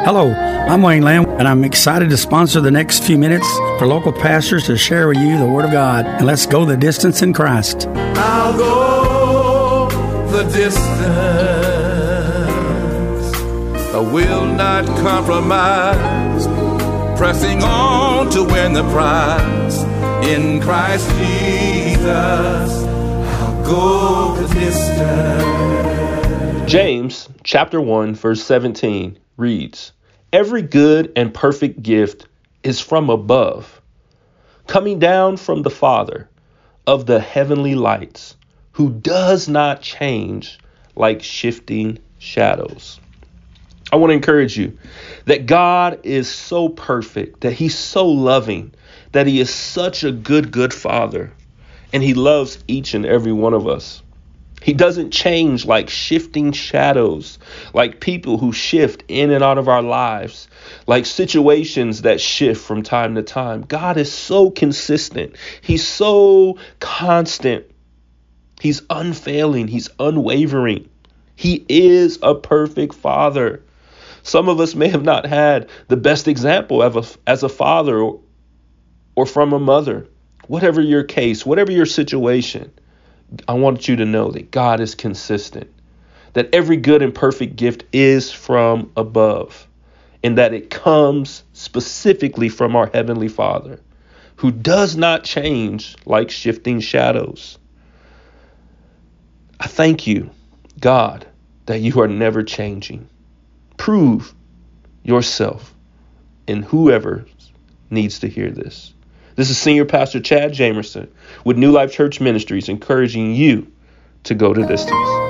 Hello, I'm Wayne Lamb, and I'm excited to sponsor the next few minutes for local pastors to share with you the Word of God. And let's go the distance in Christ. I'll go the distance. I will not compromise. Pressing on to win the prize. In Christ Jesus, I'll go the distance. James chapter 1 verse 17 reads, "Every good and perfect gift is from above, coming down from the Father of the heavenly lights, who does not change like shifting shadows." I want to encourage you that God is so perfect, that he's so loving, that he is such a good Father, and he loves each and every one of us. He doesn't change like shifting shadows, like people who shift in and out of our lives, like situations that shift from time to time. God is so consistent. He's so constant. He's unfailing. He's unwavering. He is a perfect Father. Some of us may have not had the best example as a father or from a mother. Whatever your case, whatever your situation, I want you to know that God is consistent, that every good and perfect gift is from above, and that it comes specifically from our Heavenly Father, who does not change like shifting shadows. I thank you, God, that you are never changing. Prove yourself in whoever needs to hear this. This is Senior Pastor Chad Jamerson with New Life Church Ministries, encouraging you to go the distance.